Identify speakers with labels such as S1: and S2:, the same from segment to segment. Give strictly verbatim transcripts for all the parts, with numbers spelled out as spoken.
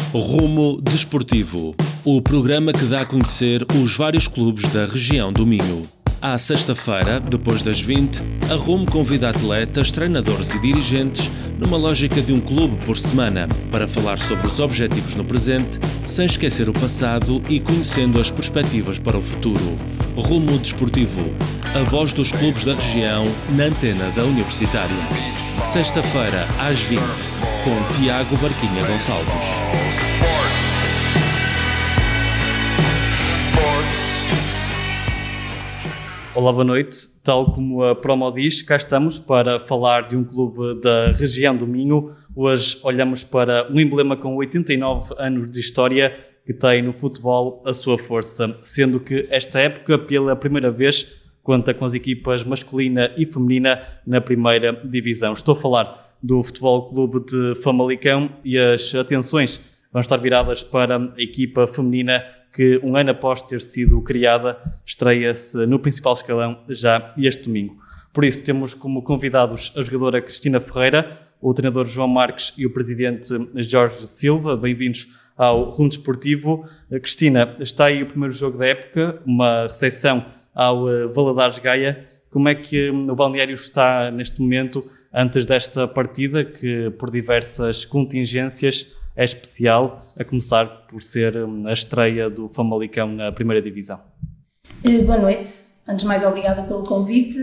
S1: Rumo Desportivo, o programa que dá a conhecer os vários clubes da região do Minho. À sexta-feira, depois das vinte, a Rumo convida atletas, treinadores e dirigentes numa lógica de um clube por semana, para falar sobre os objetivos no presente, sem esquecer o passado e conhecendo as perspectivas para o futuro. Rumo Desportivo, a voz dos clubes da região na antena da Universitária. Sexta-feira, às vinte, com Tiago Barquinha Gonçalves.
S2: Olá, boa noite. Tal como a promo diz, cá estamos para falar de um clube da região do Minho. Hoje olhamos para um emblema com oitenta e nove anos de história que tem no futebol a sua força, sendo que esta época, pela primeira vez, conta com as equipas masculina e feminina na primeira divisão. Estou a falar do Futebol Clube de Famalicão e as atenções vão estar viradas para a equipa feminina que, um ano após ter sido criada, estreia-se no principal escalão já este domingo. Por isso, temos como convidados a jogadora Cristina Ferreira, o treinador João Marques e o presidente Jorge Silva. Bem-vindos ao Rumo Desportivo. Cristina, está aí o primeiro jogo da época, uma recepção ao Valadares Gaia. Como é que o balneário está neste momento, antes desta partida, que por diversas contingências é especial, a começar por ser a estreia do Famalicão na primeira divisão?
S3: Boa noite. Antes de mais, obrigada pelo convite.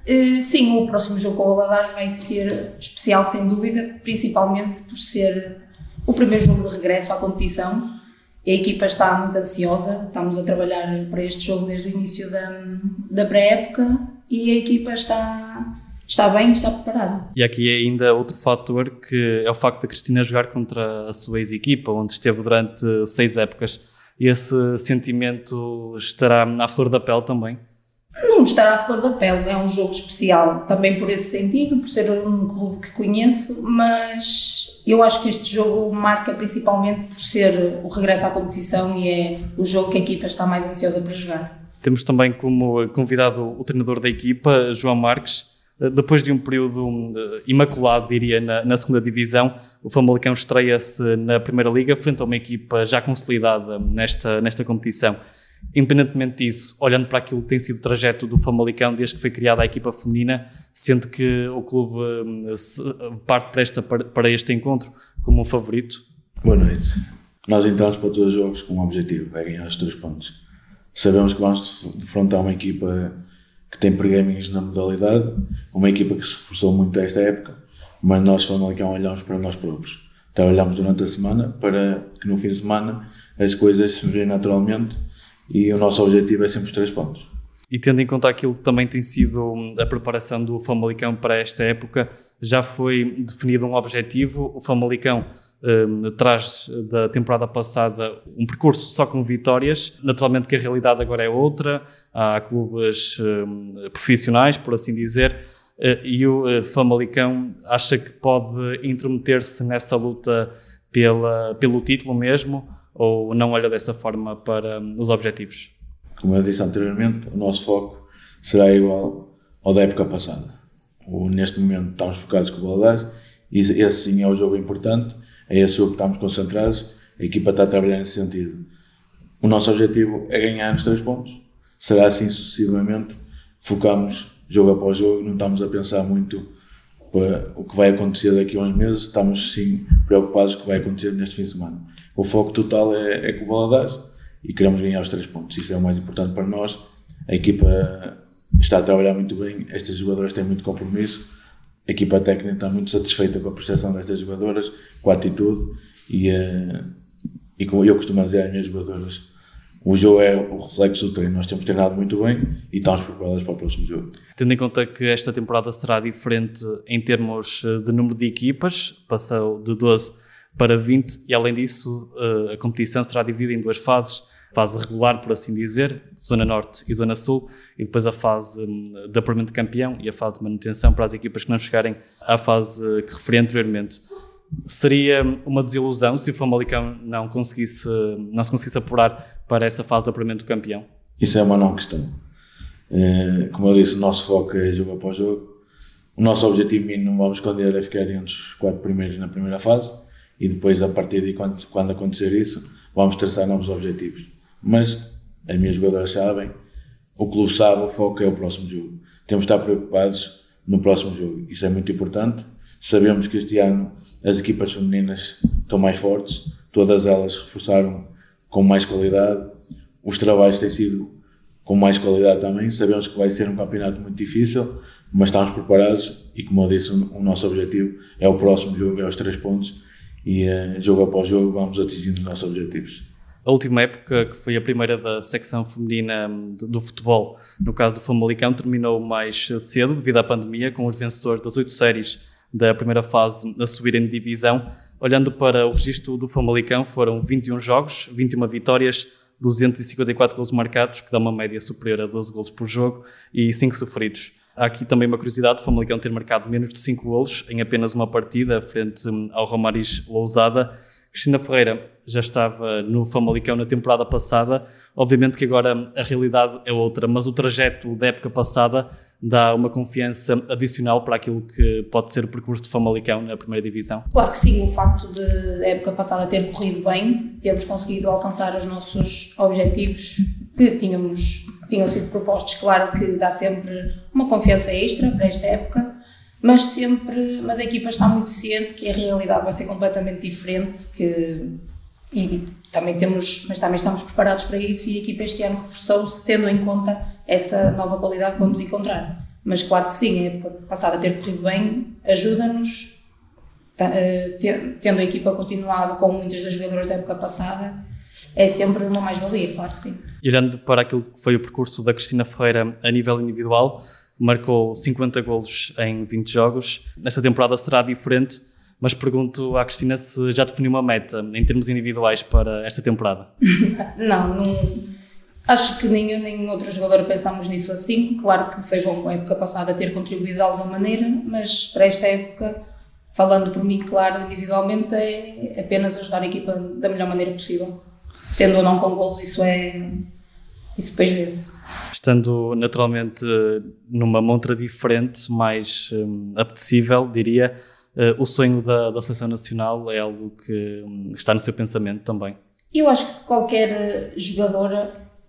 S3: Sim, o próximo jogo com o Valadares vai ser especial, sem dúvida, principalmente por ser o primeiro jogo de regresso à competição. A equipa está muito ansiosa, estamos a trabalhar para este jogo desde o início da, da pré-época e a equipa está... Está bem e está preparada.
S2: E aqui é ainda outro fator, que é o facto da Cristina jogar contra a sua ex-equipa, onde esteve durante seis épocas. Esse sentimento estará à flor da pele também?
S3: Não estará à flor da pele, é um jogo especial, também por esse sentido, por ser um clube que conheço, mas eu acho que este jogo marca principalmente por ser o regresso à competição e é o jogo que a equipa está mais ansiosa para jogar.
S2: Temos também como convidado o treinador da equipa, João Marques. Depois de um período imaculado, diria, na, na segunda divisão, o Famalicão estreia-se na Primeira Liga frente a uma equipa já consolidada nesta, nesta competição. Independentemente disso, olhando para aquilo que tem sido o trajeto do Famalicão desde que foi criada a equipa feminina, sente que o clube parte para, esta, para este encontro como um favorito?
S4: Boa noite. Nós entramos para todos os jogos com um objetivo, é ganhar os três pontos. Sabemos que vamos defrontar uma equipa que tem pergaminhos na modalidade, uma equipa que se reforçou muito esta época, mas nós, Famalicão, olhamos para nós próprios. Trabalhamos durante a semana para que no fim de semana as coisas surgirem naturalmente e o nosso objetivo é sempre os três pontos.
S2: E tendo em conta aquilo que também tem sido a preparação do Famalicão para esta época, já foi definido um objetivo. O Famalicão um, traz da temporada passada um percurso só com vitórias. Naturalmente que a realidade agora é outra, há clubes um, profissionais, por assim dizer, uh, e o uh, Famalicão acha que pode intrometer-se nessa luta pela, pelo título mesmo, ou não olha dessa forma para um, os objetivos?
S4: Como eu disse anteriormente, o nosso foco será igual ao da época passada. O, neste momento estamos focados com o Valadares e esse sim é o jogo importante, é esse jogo que estamos concentrados, a equipa está a trabalhar nesse sentido. O nosso objetivo é ganhar os três pontos, será assim sucessivamente, focamos jogo após jogo, não estamos a pensar muito para o que vai acontecer daqui a uns meses, estamos sim preocupados com o que vai acontecer neste fim de semana. O foco total é, é com o Valadares e queremos ganhar os três pontos, isso é o mais importante para nós. A equipa está a trabalhar muito bem, estas jogadoras têm muito compromisso, a equipa técnica está muito satisfeita com a prestação destas jogadoras, com a atitude e, uh, e como eu costumo dizer às minhas jogadoras, o jogo é o reflexo do treino, nós temos treinado muito bem e estamos preparados para o próximo jogo.
S2: Tendo em conta que esta temporada será diferente em termos de número de equipas, passou de doze para vinte e além disso a competição será dividida em duas fases, fase regular, por assim dizer, Zona Norte e Zona Sul, e depois a fase de apuramento de campeão e a fase de manutenção para as equipas que não chegarem à fase que referi anteriormente. Seria uma desilusão se o Famalicão não conseguisse, não se conseguisse apurar para essa fase de apuramento do campeão?
S4: Isso é uma não questão. É, como eu disse, o nosso foco é jogo após jogo. O nosso objetivo mínimo, não vamos esconder, é ficar entre os quatro primeiros na primeira fase e depois a partir de quando, quando acontecer isso, vamos traçar novos objetivos. Mas as minhas jogadoras sabem, o clube sabe, o foco é o próximo jogo. Temos de estar preocupados no próximo jogo. Isso é muito importante. Sabemos que este ano as equipas femininas estão mais fortes, todas elas reforçaram com mais qualidade, os trabalhos têm sido com mais qualidade também. Sabemos que vai ser um campeonato muito difícil, mas estamos preparados e, como eu disse, o nosso objetivo é o próximo jogo, é os três pontos e uh, jogo após jogo vamos atingindo os nossos objetivos.
S2: A última época, que foi a primeira da secção feminina do futebol, no caso do Famalicão, terminou mais cedo devido à pandemia, com os vencedores das oito séries da primeira fase a subirem de divisão. Olhando para o registro do Famalicão, foram vinte e um jogos, vinte e uma vitórias, duzentos e cinquenta e quatro golos marcados, que dá uma média superior a doze golos por jogo, e cinco sofridos. Há aqui também uma curiosidade: o Famalicão ter marcado menos de cinco golos em apenas uma partida, frente ao Romariz Lousada. Cristina Ferreira já estava no Famalicão na temporada passada. Obviamente que agora a realidade é outra, mas o trajeto da época passada dá uma confiança adicional para aquilo que pode ser o percurso de Famalicão na primeira divisão.
S3: Claro que sim, o facto de a época passada ter corrido bem, termos conseguido alcançar os nossos objetivos que tínhamos, que tinham sido propostos, claro que dá sempre uma confiança extra para esta época, mas sempre, mas a equipa está muito ciente que a realidade vai ser completamente diferente, que, e também temos, mas também estamos preparados para isso, e a equipa este ano reforçou-se tendo em conta essa nova qualidade que vamos encontrar. Mas claro que sim, a época passada ter corrido bem ajuda-nos, tendo a equipa continuado com muitas das jogadoras da época passada, é sempre uma mais-valia, claro que sim.
S2: E olhando para aquilo que foi o percurso da Cristina Ferreira a nível individual, marcou cinquenta golos em vinte jogos. Nesta temporada será diferente, mas pergunto à Cristina se já definiu uma meta em termos individuais para esta temporada.
S3: não, não, acho que nem eu nem outro jogador pensámos nisso assim. Claro que foi bom a época passada ter contribuído de alguma maneira, mas para esta época, falando por mim, claro, individualmente, é apenas ajudar a equipa da melhor maneira possível. Sendo ou não com golos, isso é... isso depois vê-se.
S2: Estando naturalmente numa montra diferente, mais um, apetecível, diria, uh, o sonho da, da Seleção Nacional é algo que um, está no seu pensamento também?
S3: Eu acho que qualquer jogadora,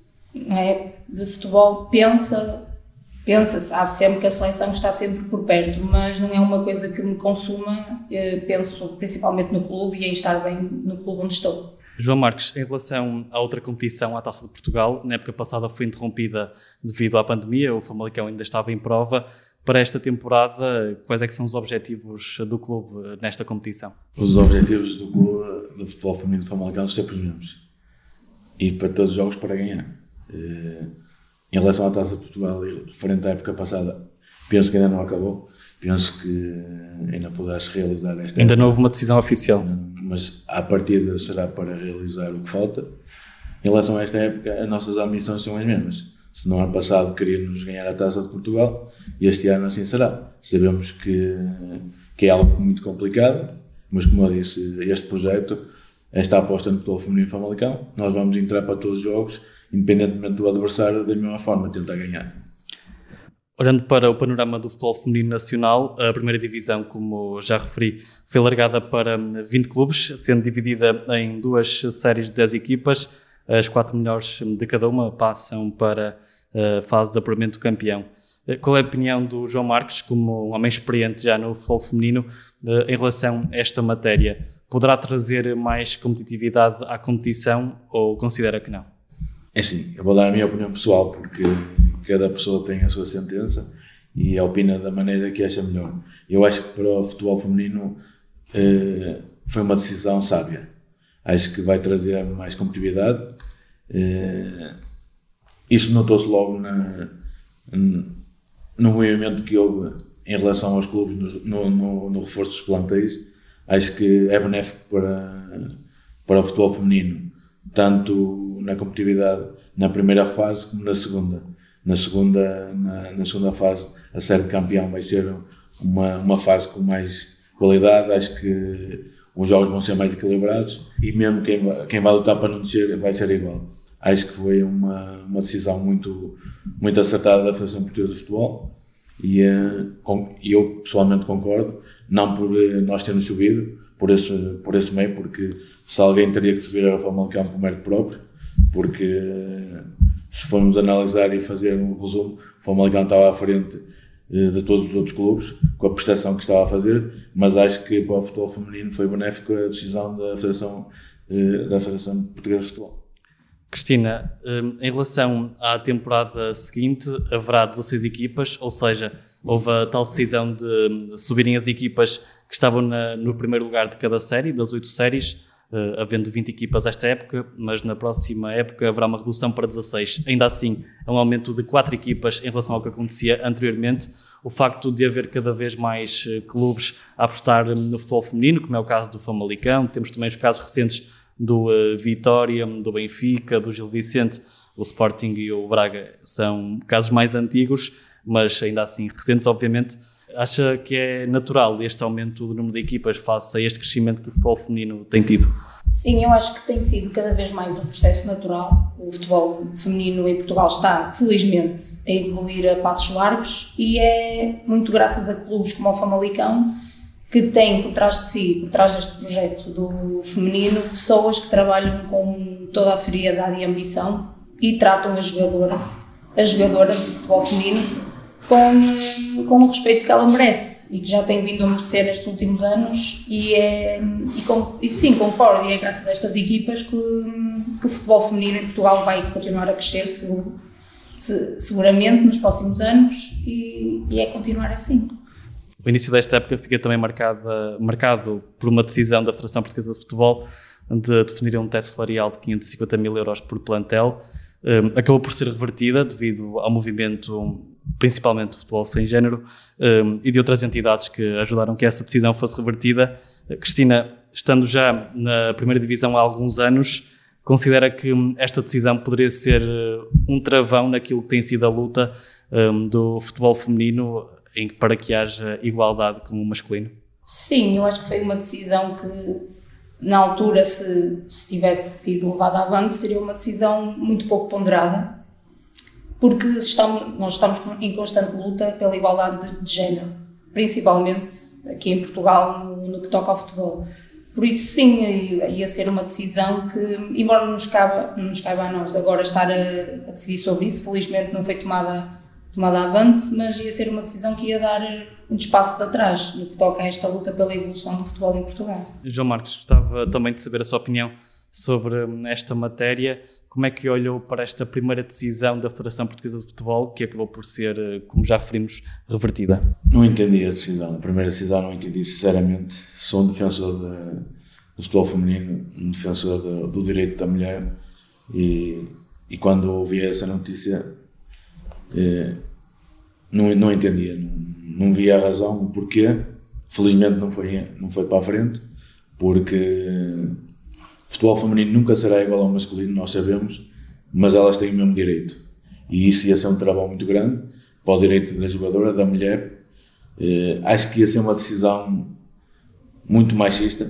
S3: é, de futebol pensa, pensa, sabe sempre que a seleção está sempre por perto, mas não é uma coisa que me consuma. Eu penso principalmente no clube e em estar bem no clube onde estou.
S2: João Marques, em relação à outra competição, à Taça de Portugal, na época passada foi interrompida devido à pandemia, o Famalicão ainda estava em prova. Para esta temporada, quais é que são os objetivos do clube nesta competição?
S4: Os objetivos do clube do futebol feminino de Famalicão são sempre os mesmos. Ir para todos os jogos para ganhar. Em relação à Taça de Portugal e referente à época passada, penso que ainda não acabou. Penso que ainda pudesse realizar esta
S2: Ainda
S4: época.
S2: não houve uma decisão oficial.
S4: Mas à partida será para realizar o que falta. Em relação a esta época, as nossas ambições são as mesmas. Se no ano passado queríamos ganhar a Taça de Portugal, e este ano assim será. Sabemos que, que é algo muito complicado, mas como eu disse, este projeto, esta aposta no futebol feminino Famalicão, nós vamos entrar para todos os jogos, independentemente do adversário, da mesma forma, tentar ganhar.
S2: Olhando para o panorama do futebol feminino nacional, a primeira divisão, como já referi, foi largada para vinte clubes, sendo dividida em duas séries de dez equipas. As quatro melhores de cada uma passam para a fase de apuramento do campeão. Qual é a opinião do João Marques, como um homem experiente já no futebol feminino, em relação a esta matéria? Poderá trazer mais competitividade à competição ou considera que não?
S4: É sim, eu vou dar a minha opinião pessoal, porque cada pessoa tem a sua sentença e opina da maneira que acha melhor. Eu acho que para o futebol feminino eh, foi uma decisão sábia. Acho que vai trazer mais competitividade. Eh, isso notou-se logo na, no movimento que houve em relação aos clubes no, no, no reforço dos plantéis. Acho que é benéfico para, para o futebol feminino, tanto na competitividade na primeira fase como na segunda. Na segunda, na, na segunda fase, a série de campeão vai ser uma, uma fase com mais qualidade. Acho que os jogos vão ser mais equilibrados e mesmo quem vai, quem vai lutar para não descer vai ser igual. Acho que foi uma, uma decisão muito, muito acertada da Federação Portuguesa de Futebol e uh, com, eu pessoalmente concordo, não por uh, nós termos subido, por esse, por esse meio, porque se alguém teria que se virar ao Famalicão por mérito próprio, porque se formos analisar e fazer um resumo, o Famalicão estava à frente de todos os outros clubes, com a prestação que estava a fazer, mas acho que para o futebol feminino foi benéfico a decisão da Federação, da Federação Portuguesa de Futebol.
S2: Cristina, em relação à temporada seguinte, haverá dezasseis equipas, ou seja, houve a tal decisão de subirem as equipas que estavam na, no primeiro lugar de cada série, das oito séries, uh, havendo vinte equipas esta época, mas na próxima época haverá uma redução para dezasseis. Ainda assim, é um aumento de quatro equipas em relação ao que acontecia anteriormente. O facto de haver cada vez mais uh, clubes a apostar no futebol feminino, como é o caso do Famalicão, temos também os casos recentes do uh, Vitória, do Benfica, do Gil Vicente, o Sporting e o Braga, são casos mais antigos, mas ainda assim recentes, obviamente. Acha que é natural este aumento do número de equipas face a este crescimento que o futebol feminino tem tido?
S3: Sim, eu acho que tem sido cada vez mais um processo natural. O futebol feminino em Portugal está, felizmente, a evoluir a passos largos e é muito graças a clubes como o Famalicão, que tem por trás de si, por trás deste projeto do feminino, pessoas que trabalham com toda a seriedade e ambição e tratam a jogadora, a jogadora de futebol feminino com, com o respeito que ela merece e que já tem vindo a merecer nestes últimos anos e, é, e, com, e sim, concordo, e é graças a estas equipas que, que o futebol feminino em Portugal vai continuar a crescer seguro, se, seguramente nos próximos anos e, e é continuar assim.
S2: O início desta época fica também marcado, marcado por uma decisão da Federação Portuguesa de Futebol de definir um teto salarial de quinhentos e cinquenta mil euros por plantel. Um, acabou por ser revertida devido ao movimento, principalmente do futebol sem género, um, e de outras entidades que ajudaram que essa decisão fosse revertida. Uh, Cristina, estando já na primeira divisão há alguns anos, considera que esta decisão poderia ser um travão naquilo que tem sido a luta um, do futebol feminino em, para que haja igualdade com o masculino?
S3: Sim, eu acho que foi uma decisão que, na altura, se, se tivesse sido levada avante, seria uma decisão muito pouco ponderada, porque estamos, nós estamos em constante luta pela igualdade de, de género, principalmente aqui em Portugal, no, no que toca ao futebol. Por isso, sim, ia ser uma decisão que, embora não nos caiba, não nos caiba a nós agora estar a, a decidir sobre isso, felizmente não foi tomada tomada avante, mas ia ser uma decisão que ia dar muitos passos atrás no que toca a esta luta pela evolução do futebol em Portugal.
S2: João Marcos, gostava também de saber a sua opinião sobre esta matéria. Como é que olhou para esta primeira decisão da Federação Portuguesa de Futebol, que acabou por ser, como já referimos, revertida?
S4: Não entendi a decisão. A primeira decisão não entendi, sinceramente. Sou um defensor de, do futebol feminino, um defensor de, do direito da mulher e, e quando ouvi essa notícia eh, não, não entendia, não, não via a razão, o porquê. Felizmente não foi, não foi para a frente, porque o futebol feminino nunca será igual ao masculino, nós sabemos, mas elas têm o mesmo direito. E isso ia ser um trabalho muito grande para o direito da jogadora, da mulher. Eh, acho que ia ser uma decisão muito machista,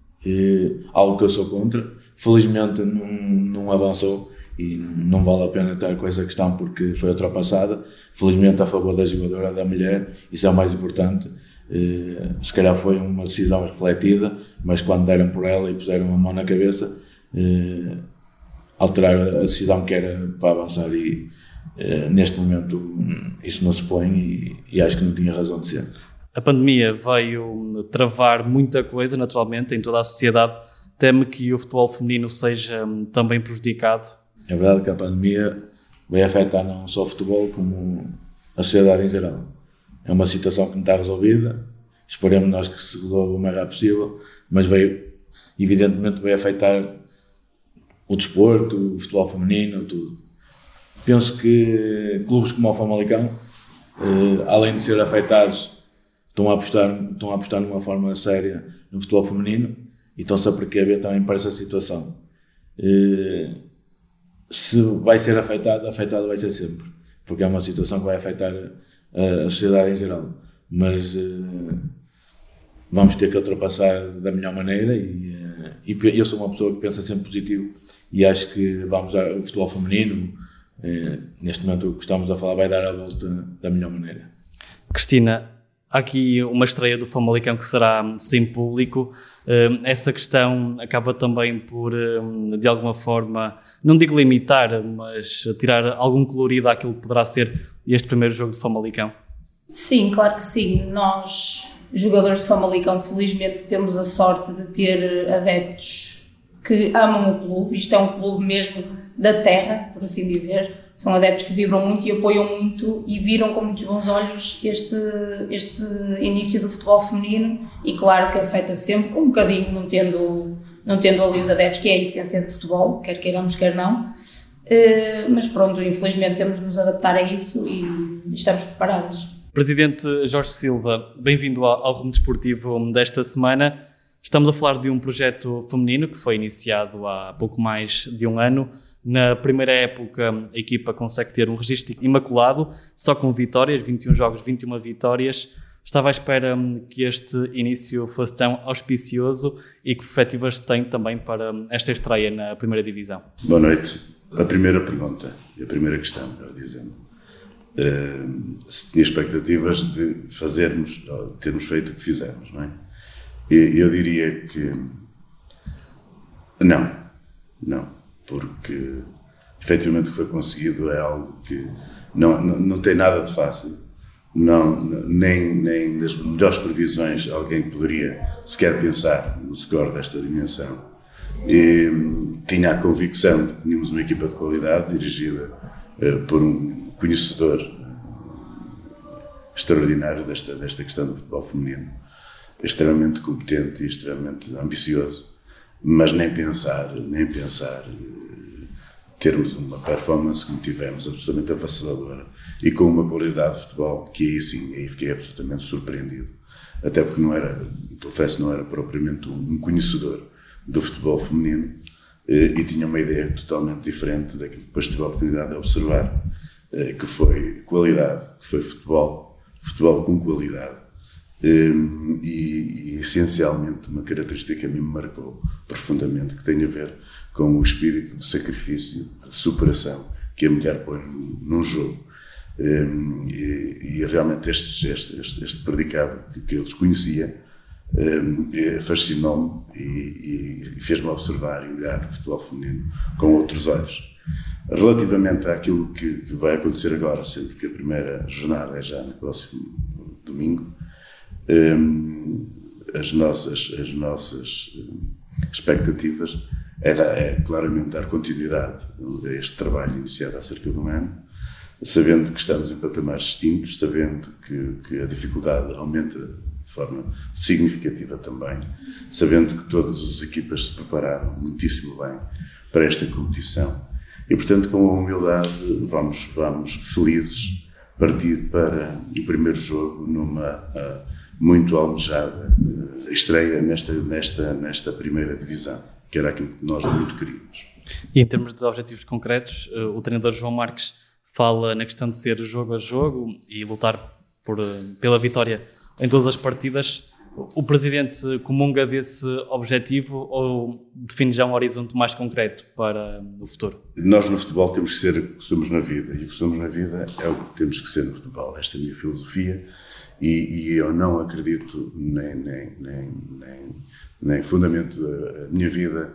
S4: eh, algo que eu sou contra. Felizmente não, não avançou e não vale a pena estar com essa questão porque foi ultrapassada. Felizmente a favor da jogadora, da mulher, isso é o mais importante. Eh, se calhar foi uma decisão refletida, mas quando deram por ela e puseram a mão na cabeça, eh, alteraram a decisão que era para avançar e eh, neste momento isso não se põe e, e acho que não tinha razão de ser.
S2: A pandemia veio travar muita coisa, naturalmente, em toda a sociedade. Teme que o futebol feminino seja também prejudicado?
S4: É verdade que a pandemia vai afetar não só o futebol, como a sociedade em geral. É uma situação que não está resolvida, esperemos nós que se resolva o mais rápido possível, mas veio, evidentemente vai afetar o desporto, o futebol feminino, tudo. Penso que clubes como o Famalicão, eh, além de ser afetados, estão a, apostar, estão a apostar numa forma séria no futebol feminino e estão-se a precaver também para essa situação. Eh, se vai ser afetado, afetado vai ser sempre, porque é uma situação que vai afetar a, a sociedade em geral, mas eh, vamos ter que ultrapassar da melhor maneira e, eh, e eu sou uma pessoa que pensa sempre positivo e acho que vamos dar, o futebol feminino, eh, neste momento o que estamos a falar vai dar a volta da melhor maneira.
S2: Cristina, Há aqui uma estreia do Famalicão que será sem público. Essa questão acaba também por, de alguma forma, não digo limitar, mas tirar algum colorido àquilo que poderá ser este primeiro jogo de Famalicão?
S3: Sim, claro que sim. Nós, jogadores de Famalicão, felizmente temos a sorte de ter adeptos que amam o clube. Isto é um clube mesmo da terra, por assim dizer. São adeptos que vibram muito e apoiam muito e viram com muitos bons olhos este, este início do futebol feminino, e claro que afeta sempre um bocadinho, não tendo, não tendo ali os adeptos, que é a essência do futebol, quer queiramos, quer não. Uh, mas pronto, infelizmente temos de nos adaptar a isso e estamos preparadas.
S2: Presidente Jorge Silva, bem-vindo ao, ao Rumo Desportivo desta semana. Estamos a falar de um projeto feminino que foi iniciado há pouco mais de um ano. Na primeira época, a equipa consegue ter um registro imaculado, só com vitórias, vinte e um jogos, vinte e uma vitórias. Estava à espera que este início fosse tão auspicioso e que perspectivas tem também para esta estreia na primeira divisão?
S5: Boa noite. A primeira pergunta, a primeira questão, melhor dizendo, uh, se tinha expectativas de fazermos, ou de termos feito o que fizemos, não é? E eu diria que não, não. Porque efetivamente o que foi conseguido é algo que não, não, não tem nada de fácil, não, nem, nem nas melhores previsões alguém poderia sequer pensar no score desta dimensão. E tinha a convicção de que tínhamos uma equipa de qualidade dirigida uh, por um conhecedor extraordinário desta, desta questão do futebol feminino, extremamente competente e extremamente ambicioso, mas nem pensar, nem pensar termos uma performance como tivemos, absolutamente avassaladora e com uma qualidade de futebol que aí sim, aí fiquei absolutamente surpreendido, até porque não era, confesso, não era propriamente um conhecedor do futebol feminino e tinha uma ideia totalmente diferente daquilo que depois tive a oportunidade de observar, que foi qualidade, que foi futebol, futebol com qualidade. Um, e, e essencialmente uma característica que a mim me marcou profundamente, que tem a ver com o espírito de sacrifício, de superação que a mulher põe num jogo. Um, e, e realmente este, este, este, este predicado que, que eu desconhecia um, fascinou-me e, e fez-me observar e olhar o futebol feminino com outros olhos. Relativamente àquilo que vai acontecer agora, sendo que a primeira jornada é já no próximo domingo, Um, as nossas, as nossas expectativas é, dar, é claramente dar continuidade a este trabalho iniciado há cerca de um ano, sabendo que estamos em patamares distintos, sabendo que, que a dificuldade aumenta de forma significativa também, sabendo que todas as equipas se prepararam muitíssimo bem para esta competição e, portanto, com a humildade vamos, vamos felizes partir para o primeiro jogo numa uh, muito almejada uh, estreia nesta, nesta, nesta primeira divisão, que era aquilo que nós muito queríamos.
S2: E em termos de objetivos concretos, uh, o treinador João Marques fala na questão de ser jogo a jogo e lutar por, uh, pela vitória em todas as partidas. O Presidente comunga desse objetivo ou define já um horizonte mais concreto para o futuro?
S5: Nós no futebol temos que ser o que somos na vida, e o que somos na vida é o que temos que ser no futebol. Esta é a minha filosofia e, e eu não acredito nem, nem, nem, nem, nem fundamento a minha vida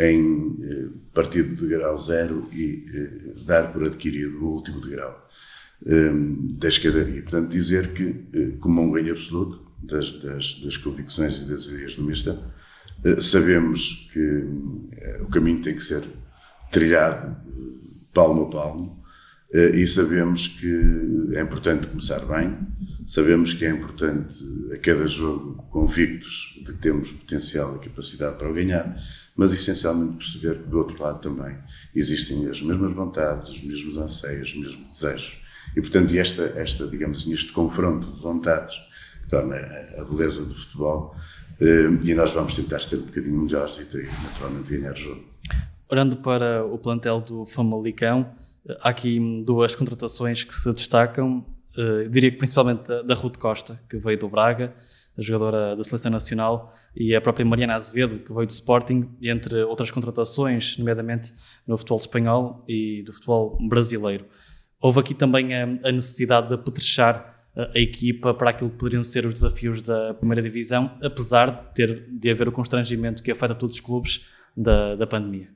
S5: em eh, partir de grau zero e eh, dar por adquirido o último degrau eh, da escadaria. Portanto, dizer que eh, comungo em absoluto Das, das, das convicções e das ideias do Mister. Uh, sabemos que uh, o caminho tem que ser trilhado uh, palmo a palmo uh, e sabemos que é importante começar bem, sabemos que é importante a cada jogo convictos de que temos potencial e capacidade para o ganhar, mas essencialmente perceber que do outro lado também existem as mesmas vontades, os mesmos anseios, os mesmos desejos e, portanto, esta, esta, digamos assim, este confronto de vontades torna a beleza do futebol e nós vamos tentar ser um bocadinho melhores e naturalmente ganhar o jogo.
S2: Olhando para o plantel do Famalicão, há aqui duas contratações que se destacam, eu diria que principalmente da Ruth Costa, que veio do Braga, a jogadora da Seleção Nacional, e a própria Mariana Azevedo, que veio do Sporting, entre outras contratações, nomeadamente no futebol espanhol e do futebol brasileiro. Houve aqui também a necessidade de apetrechar a equipa para aquilo que poderiam ser os desafios da primeira divisão, apesar de, ter, de haver o constrangimento que afeta todos os clubes da, da pandemia?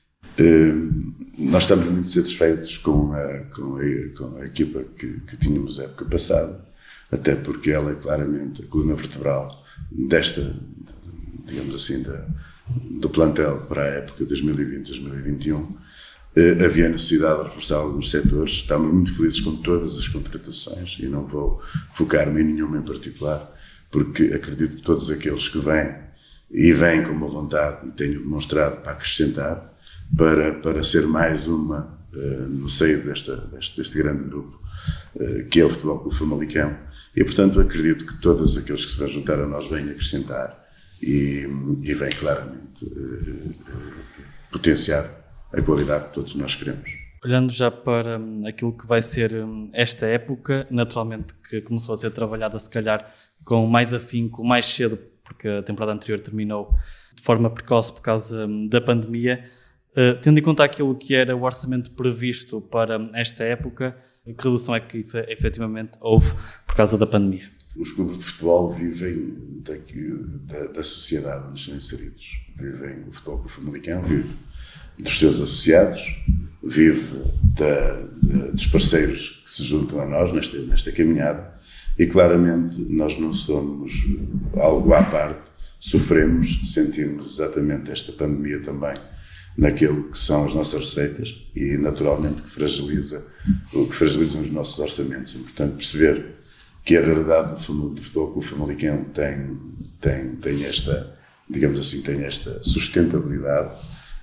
S5: Uh, nós estamos muito satisfeitos com a, com a, com a equipa que, que tínhamos a época passada, até porque ela é claramente a coluna vertebral desta, digamos assim, da, do plantel para a época dois mil e vinte, dois mil e vinte e um. Uh, havia necessidade de reforçar alguns setores. Estamos muito felizes com todas as contratações e não vou focar-me em nenhuma em particular, porque acredito que todos aqueles que vêm e vêm com uma vontade e tenho demonstrado para acrescentar, para, para ser mais uma uh, no seio desta, deste, deste grande grupo uh, que é o Futebol Clube Famalicão, e portanto acredito que todos aqueles que se vão juntar a nós vêm acrescentar e, e vêm claramente uh, uh, potenciar a qualidade que todos nós queremos.
S2: Olhando já para um, aquilo que vai ser um, esta época, naturalmente que começou a ser trabalhada se calhar com mais afinco, mais cedo, porque a temporada anterior terminou de forma precoce por causa um, da pandemia. Uh, tendo em conta aquilo que era o orçamento previsto para esta época, que redução é que efetivamente houve por causa da pandemia?
S5: Os clubes de futebol vivem daqui, da, da sociedade onde estão inseridos. Vivem o Futebol Clube Famalicão, vive dos seus associados, vive da, da, dos parceiros que se juntam a nós nesta, nesta caminhada, e claramente nós não somos algo à parte, sofremos, sentimos exatamente esta pandemia também naquilo que são as nossas receitas e naturalmente que fragiliza, que fragilizam os nossos orçamentos. É importante perceber que a realidade do Futebol Clube Famalicão tem, tem, tem esta, digamos assim, tem esta sustentabilidade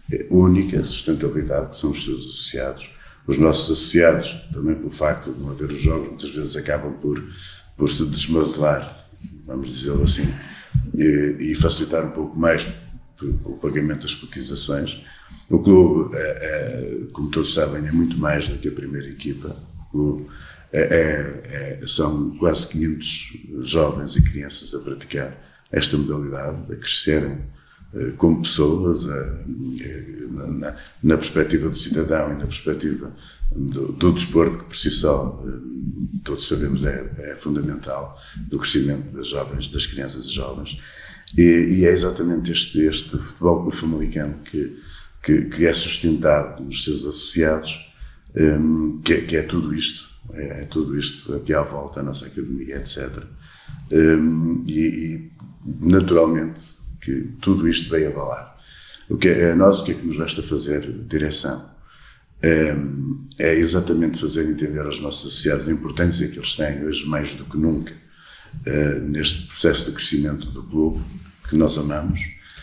S5: única, sustentabilidade que são os seus associados. Os nossos associados, também pelo facto de não haver os jogos, muitas vezes acabam por, por se desmazelar, vamos dizê-lo assim, e, e facilitar um pouco mais o pagamento das cotizações. O clube, é, é, como todos sabem, é muito mais do que a primeira equipa. O clube é, é, são quase quinhentos jovens e crianças a praticar esta modalidade, a crescerem como pessoas, na, na perspectiva do cidadão e na perspectiva do, do desporto, que por si só, todos sabemos, é, é fundamental do crescimento das jovens, das crianças e jovens. E, e é exatamente este, este futebol clube famalicano que, que, que é sustentado nos seus associados, um, que, que é tudo isto, é, é tudo isto aqui à volta, a nossa academia, etcétera. Um, e, e naturalmente que tudo isto veio abalar. O que é, a nós, o que é que nos resta fazer, direção? É, é exatamente fazer entender aos nossos associados a importância que eles têm, hoje mais do que nunca, é, neste processo de crescimento do clube, que nós amamos.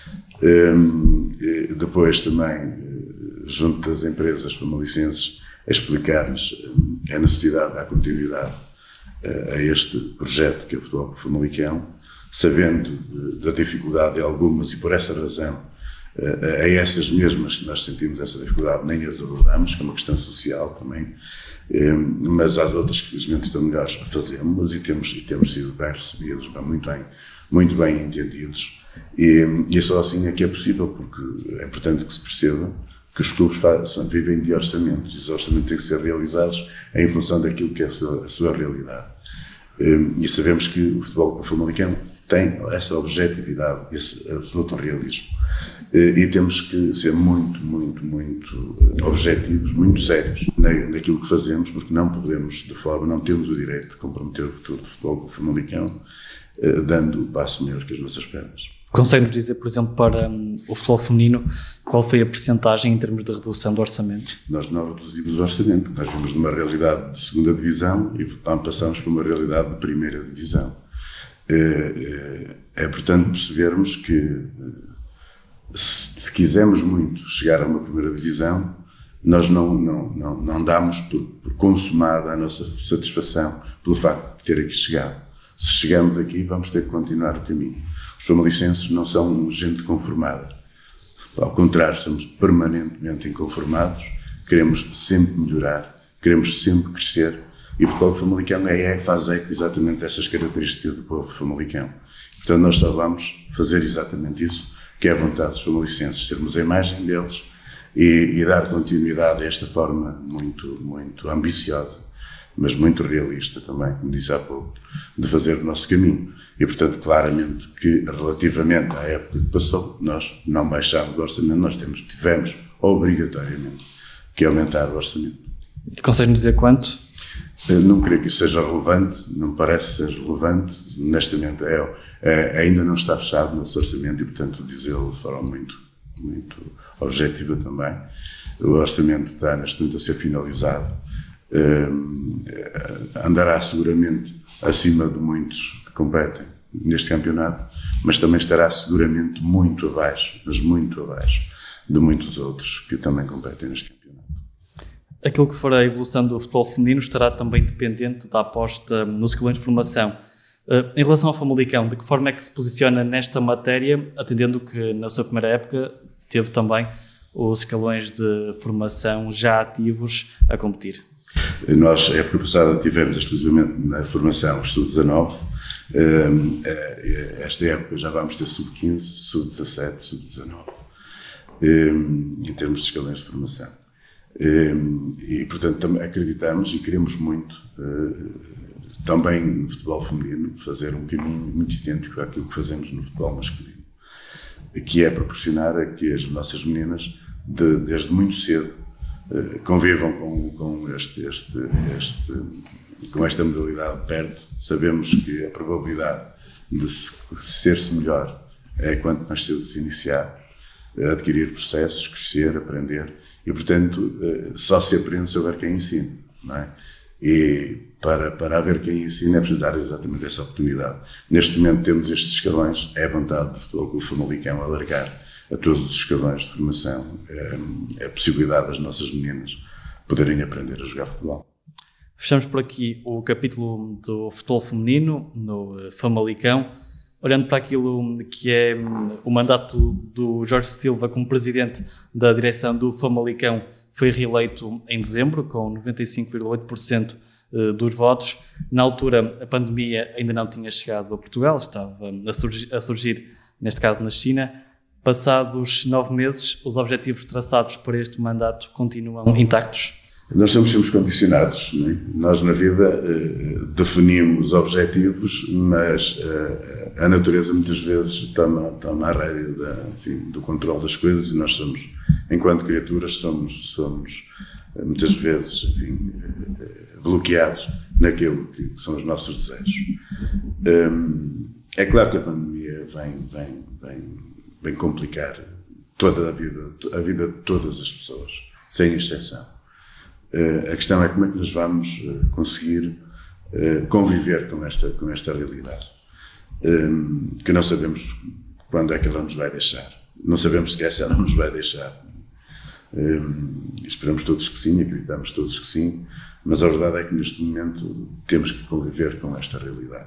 S5: É, depois também, junto das empresas famalicenses, a explicar-lhes a necessidade, a continuidade a este projeto que é o Futebol Famalicão, sabendo da dificuldade de algumas, e por essa razão, a essas mesmas que nós sentimos essa dificuldade, nem as abordamos, que é uma questão social também, mas às outras que felizmente estão melhores fazemos, e temos, e temos sido bem recebidos, muito bem, muito bem entendidos, e, e só assim é que é possível, porque é importante que se perceba que os clubes fazem, vivem de orçamentos, e os orçamentos têm que ser realizados em função daquilo que é a sua, a sua realidade. E sabemos que o Futebol Famalicão tem essa objetividade, esse absoluto realismo. E temos que ser muito, muito, muito objetivos, muito sérios naquilo que fazemos, porque não podemos, de forma, não temos o direito de comprometer o futuro do Futebol Famalicão, dando o passo maior que as nossas pernas.
S2: Consegue-nos dizer, por exemplo, para um, o futebol feminino, qual foi a percentagem em termos de redução do orçamento?
S5: Nós não reduzimos o orçamento, nós vimos de uma realidade de segunda divisão e passamos para uma realidade de primeira divisão. É, é, é portanto, percebermos que se, se quisermos muito chegar a uma primeira divisão, nós não, não, não, não damos por, por consumada a nossa satisfação pelo facto de ter aqui chegado. Se chegamos aqui, vamos ter que continuar o caminho. Os famalicenses não são gente conformada. Ao contrário, somos permanentemente inconformados, queremos sempre melhorar, queremos sempre crescer, e o futebol famalicano é, faz eco exatamente essas características do povo famalicano. Portanto, nós só vamos fazer exatamente isso, que é a vontade dos famalicenses, sermos a imagem deles e, e dar continuidade a esta forma muito, muito ambiciosa mas muito realista também, como disse há pouco, de fazer o nosso caminho. E, portanto, claramente que, relativamente à época que passou, nós não baixámos o orçamento, nós temos, tivemos obrigatoriamente que aumentar o orçamento.
S2: Consegue-nos dizer quanto?
S5: Eu não creio que isso seja relevante, não me parece ser relevante, honestamente, é, é, ainda não está fechado o nosso orçamento e, portanto, dizê-lo de forma muito, muito objetiva também. O orçamento está neste momento a ser finalizado, um, andará seguramente acima de muitos que competem neste campeonato, mas também estará seguramente muito abaixo, mas muito abaixo de muitos outros que também competem neste campeonato.
S2: Aquilo que for a evolução do futebol feminino estará também dependente da aposta nos escalões de formação. Em relação ao Famalicão, de que forma é que se posiciona nesta matéria, atendendo que na sua primeira época teve também os escalões de formação já ativos a competir?
S5: Nós, a época passada, tivemos exclusivamente na formação os sub dezanove. Esta época já vamos ter sub quinze, sub dezassete, sub dezanove, em termos de escalões de formação. E, portanto, acreditamos e queremos muito também no futebol feminino fazer um caminho muito idêntico àquilo que fazemos no futebol masculino, que é proporcionar a que as nossas meninas, de, desde muito cedo, convivam com, com, este, este, este, com esta modalidade perto. Sabemos que a probabilidade de se, ser-se melhor é quanto mais cedo se iniciar, adquirir processos, crescer, aprender. E, portanto, só se aprende se houver quem ensine, não é? E para, para haver quem ensine é preciso dar exatamente essa oportunidade. Neste momento temos estes escalões, é a vontade do Futebol Clube Famalicão alargar a todos os escalões de formação é a possibilidade das nossas meninas poderem aprender a jogar futebol.
S2: Fechamos por aqui o capítulo do futebol feminino no Famalicão. Olhando para aquilo que é o mandato do Jorge Silva como presidente da direção do Famalicão, foi reeleito em dezembro, com noventa e cinco vírgula oito por cento dos votos. Na altura, a pandemia ainda não tinha chegado a Portugal, estava a surgir, a surgir neste caso na China. Passados nove meses, os objetivos traçados para este mandato continuam intactos?
S5: Nós somos sempre condicionados, não é? Nós na vida uh, definimos objetivos, mas uh, a natureza muitas vezes toma, toma a rédea da, enfim, do controle das coisas e nós somos, enquanto criaturas, somos, somos uh, muitas vezes enfim, uh, bloqueados naquilo que, que são os nossos desejos. Um, é claro que a pandemia vem, vem, vem, vem complicar toda a vida, a vida de todas as pessoas, sem exceção. Uh, a questão é como é que nós vamos uh, conseguir uh, conviver com esta, com esta realidade, um, que não sabemos quando é que ela nos vai deixar, não sabemos sequer se ela nos vai deixar. Um, esperamos todos que sim, acreditamos todos que sim, mas a verdade é que neste momento temos que conviver com esta realidade.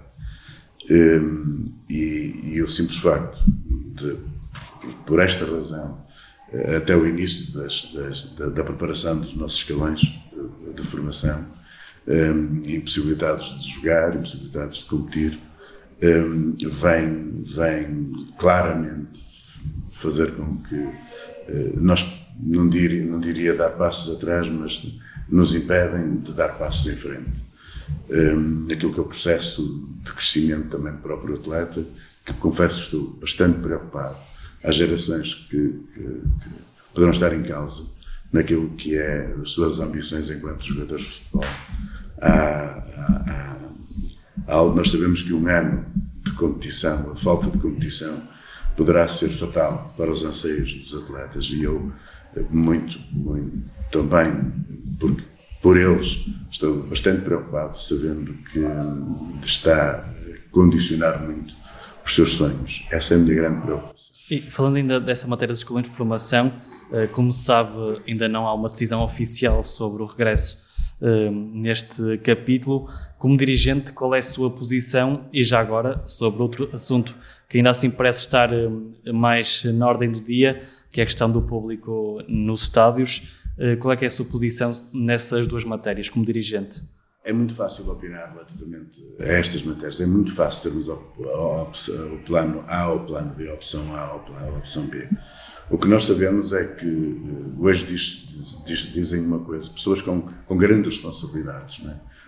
S5: Um, e, e o simples facto de, por esta razão, até o início das, das, da, da preparação dos nossos escalões de, de formação, um, impossibilidades de jogar, impossibilidades de competir, um, vem, vem claramente fazer com que uh, nós, não diria, não diria dar passos atrás, mas nos impedem de dar passos em frente. Um, aquilo que é o processo de crescimento também do próprio atleta, que confesso que estou bastante preocupado. Há gerações que, que, que poderão estar em causa naquilo que é as suas ambições enquanto jogadores de futebol. Há, há, há, há, nós sabemos que um ano de competição, a falta de competição, poderá ser fatal para os anseios dos atletas e eu muito, muito também, porque por eles estou bastante preocupado, sabendo que está a condicionar muito os seus sonhos. Essa é a minha grande preocupação.
S2: E falando ainda dessa matéria dos escalões de formação, como se sabe, ainda não há uma decisão oficial sobre o regresso neste capítulo. Como dirigente, qual é a sua posição? E já agora, sobre outro assunto que ainda assim parece estar mais na ordem do dia, que é a questão do público nos estádios, qual é que é a sua posição nessas duas matérias, como dirigente?
S5: É muito fácil opinar relativamente a estas matérias. É muito fácil termos o plano A ou o plano B, a opção A ou a opção B. O que nós sabemos é que hoje diz, diz, dizem uma coisa, pessoas com, com grandes responsabilidades, não é?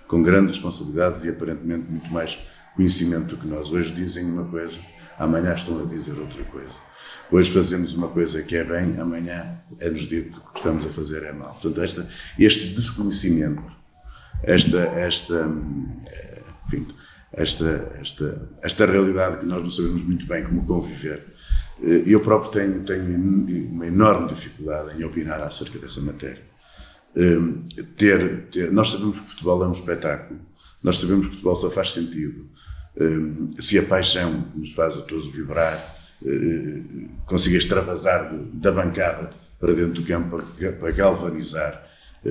S5: com grandes responsabilidades e aparentemente muito mais conhecimento do que nós. Hoje dizem uma coisa, amanhã estão a dizer outra coisa. Hoje fazemos uma coisa que é bem, amanhã é-nos dito que o que estamos a fazer é mal. Portanto, esta, este desconhecimento, esta, esta, enfim, esta, esta, esta realidade que nós não sabemos muito bem como conviver, eu próprio tenho, tenho uma enorme dificuldade em opinar acerca dessa matéria. Ter, ter, nós sabemos que o futebol é um espetáculo, nós sabemos que o futebol só faz sentido se a paixão que nos faz a todos vibrar consiga extravasar da bancada para dentro do campo, para galvanizar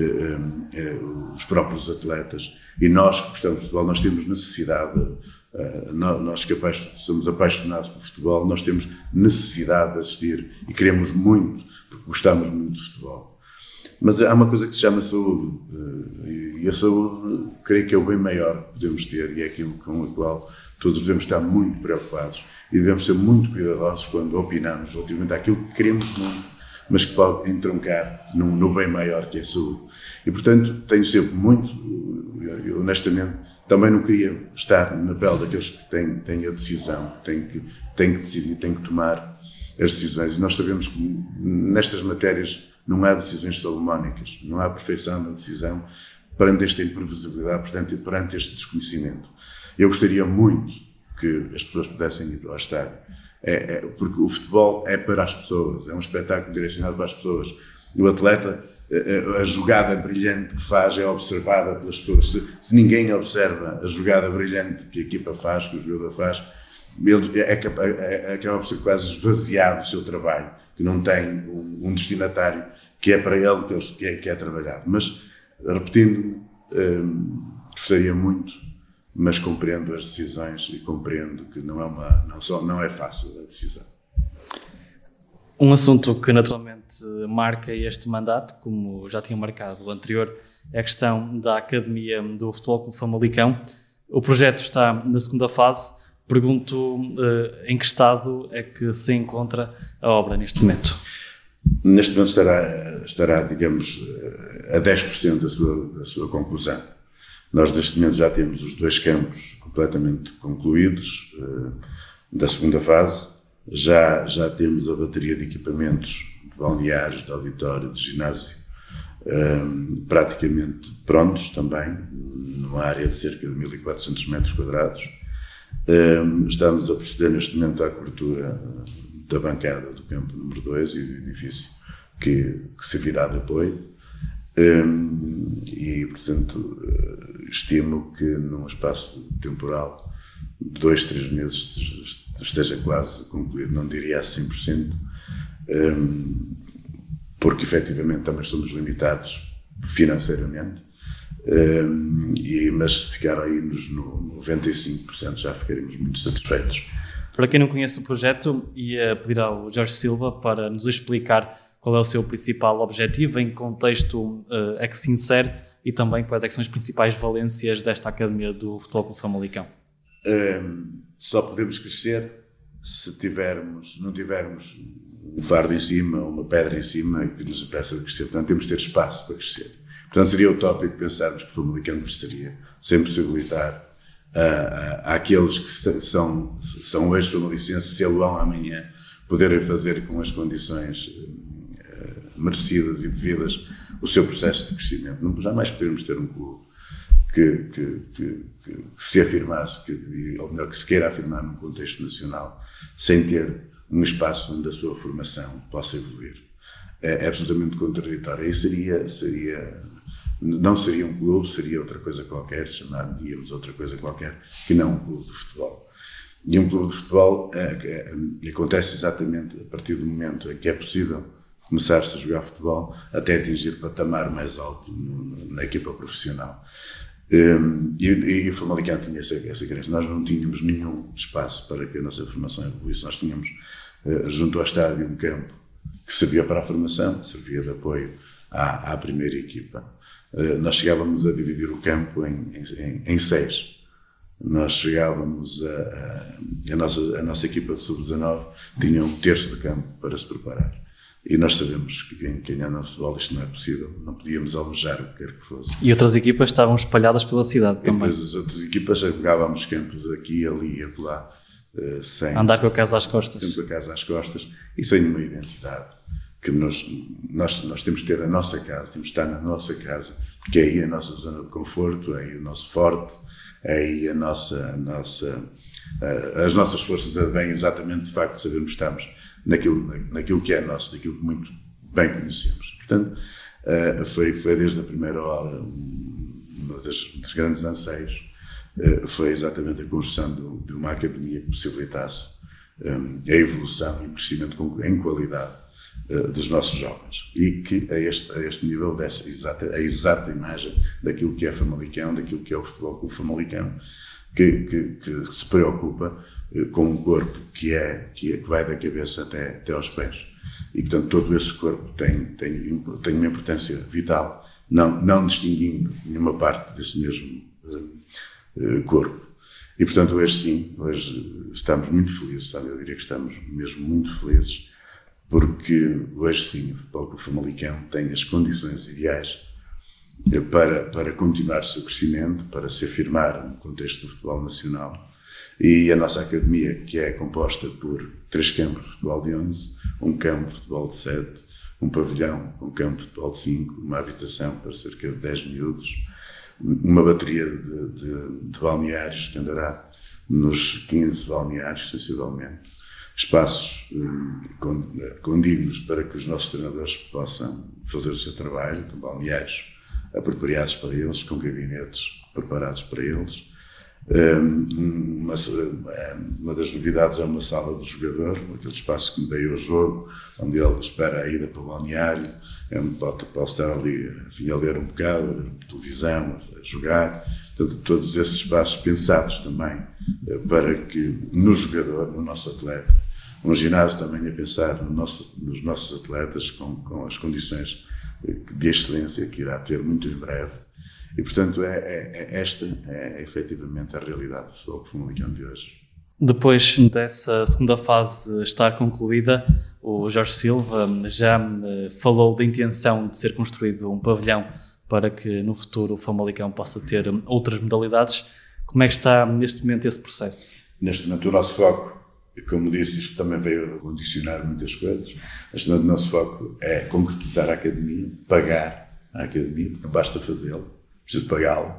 S5: os próprios atletas. E nós que gostamos de futebol, nós temos necessidade, nós que somos apaixonados por futebol, nós temos necessidade de assistir e queremos muito, porque gostamos muito de futebol. Mas há uma coisa que se chama saúde, e a saúde creio que é o bem maior que podemos ter, e é aquilo com o qual todos devemos estar muito preocupados e devemos ser muito cuidadosos quando opinamos relativamente àquilo que queremos muito, mas que pode entroncar no, no bem maior que é a saúde. E, portanto, tenho sempre muito, eu, honestamente, também não queria estar na pele daqueles que têm, têm a decisão, têm que, têm que decidir, têm que tomar as decisões. E nós sabemos que nestas matérias não há decisões salomónicas, não há perfeição na decisão perante esta imprevisibilidade, perante, perante este desconhecimento. Eu gostaria muito que as pessoas pudessem ir ao estádio, é, é, porque o futebol é para as pessoas, é um espetáculo direcionado para as pessoas. O atleta, a, a jogada brilhante que faz é observada pelas pessoas. Se, se ninguém observa a jogada brilhante que a equipa faz, que o jogador faz, ele é, é, é, acaba por ser quase esvaziado o seu trabalho, que não tem um, um destinatário que é para ele que, ele, que, é, que é trabalhado. Mas, repetindo, hum, gostaria muito, mas compreendo as decisões e compreendo que não é, uma, não só, não é fácil a decisão.
S2: Um assunto que naturalmente marca este mandato, como já tinha marcado o anterior, é a questão da Academia do Futebol Clube Famalicão. O projeto está na segunda fase. Pergunto uh, em que estado é que se encontra a obra neste momento?
S5: Neste momento estará, estará digamos, a dez por cento da sua, da sua conclusão. Nós, neste momento, já temos os dois campos completamente concluídos uh, da segunda fase. Já, já temos a bateria de equipamentos, de balneários, de auditório, de ginásio, um, praticamente prontos também, numa área de cerca de mil e quatrocentos metros quadrados. Um, estamos a proceder neste momento à cobertura da bancada do campo número dois e do edifício que, que servirá de apoio. Um, e, portanto, estimo que num espaço temporal de dois, três meses esteja quase concluído, não diria a cem por cento, um, porque efetivamente também somos limitados financeiramente, um, e, mas se ficar aí nos no noventa e cinco por cento já ficaremos muito satisfeitos.
S2: Para quem não conhece o projeto, ia pedir ao Jorge Silva para nos explicar qual é o seu principal objetivo, em que contexto uh, é que se insere e também quais é que são as principais valências desta Academia do Futebol Clube Famalicão.
S5: Um, só podemos crescer se tivermos, não tivermos um fardo em cima, uma pedra em cima que nos impeça de crescer. Portanto, temos de ter espaço para crescer. Portanto, seria utópico pensarmos que o Famalicão cresceria sem possibilitar a, a, àqueles que são, são hoje famalicenses, se vão amanhã, poderem fazer com as condições uh, merecidas e devidas o seu processo de crescimento. Não, jamais poderemos ter um clube que, que, que, que, que se afirmasse, que, ou melhor, que se queira afirmar num contexto nacional, sem ter um espaço onde a sua formação possa evoluir. É, é absolutamente contraditório. Aí seria, seria, não seria um clube, seria outra coisa qualquer, chamaríamos outra coisa qualquer, que não um clube de futebol. E um clube de futebol é, é, acontece exatamente a partir do momento em que é possível começar-se a jogar futebol até atingir o patamar mais alto no, na equipa profissional. Um, e, e o Famalicão tinha essa, essa carência. Nós não tínhamos nenhum espaço para que a nossa formação evoluísse. Nós tínhamos, uh, junto ao estádio, um campo que servia para a formação, servia de apoio à, à primeira equipa. Uh, nós chegávamos a dividir o campo em, em, em seis. Nós chegávamos a, a, a, nossa, a nossa equipa de sub dezanove tinha um terço de campo para se preparar. E nós sabemos que quem, quem anda no futebol isto não é possível, não podíamos almejar o que quer que fosse.
S2: E outras equipas estavam espalhadas pela cidade
S5: e
S2: também.
S5: Depois as outras equipas jogávamos campos aqui, ali e acolá, uh, sem...
S2: Andar com a casa às costas.
S5: Sempre com a casa às costas e sem uma identidade. Que nós, nós, nós temos que ter a nossa casa, temos que estar na nossa casa, porque é aí a nossa zona de conforto, é aí o nosso forte, é aí a nossa, a nossa, uh, as nossas forças vêm exatamente de facto de sabermos que estamos naquilo, naquilo que é nosso, daquilo que muito bem conhecemos. Portanto, uh, foi, foi desde a primeira hora um dos, dos grandes anseios, uh, foi exatamente a construção do, de uma academia que possibilitasse um, a evolução e o crescimento com, em qualidade dos nossos jovens e que a este, a este nível desse a exata, a exata imagem daquilo que é Famalicão, daquilo que é o Futebol Clube Famalicão, que, que, que se preocupa com um corpo que, é, que, é, que vai da cabeça até, até aos pés. E, portanto, todo esse corpo tem, tem, tem uma importância vital, não, não distinguindo nenhuma parte desse mesmo uh, corpo. E, portanto, hoje sim, hoje estamos muito felizes, sabe? Eu diria que estamos mesmo muito felizes, porque hoje sim o Futebol Clube Famalicão tem as condições ideais para, para continuar o seu crescimento, para se afirmar no contexto do futebol nacional. E a nossa academia, que é composta por três campos de futebol de onze, um campo de futebol de sete, um pavilhão, um campo de futebol de cinco, uma habitação para cerca de dez miúdos, uma bateria de, de, de balneários que andará nos quinze balneários, sensivelmente. Espaços um, condignos para que os nossos treinadores possam fazer o seu trabalho, com balneários apropriados para eles, com gabinetes preparados para eles. Um, uma, uma das novidades é uma sala do jogador, aquele espaço que me dei ao jogo, onde ele espera a ida para o balneário, onde pode, pode estar ali enfim, a ler um bocado, a ver televisão, a jogar. Portanto, todos esses espaços pensados também para que no jogador, no nosso atleta, um ginásio também a pensar no nosso, nos nossos atletas com, com as condições de excelência que irá ter muito em breve. E, portanto, é, é, é esta é efetivamente a realidade do Futebol Clube Famalicão de hoje.
S2: Depois dessa segunda fase estar concluída, o Jorge Silva já falou da intenção de ser construído um pavilhão para que no futuro o Famalicão possa ter outras modalidades. Como é que está neste momento esse processo?
S5: Neste momento o nosso foco, como disse, isto também veio a condicionar muitas coisas. Neste momento o nosso foco é concretizar a academia, pagar a academia, porque não basta fazê-lo, preciso pagá-lo,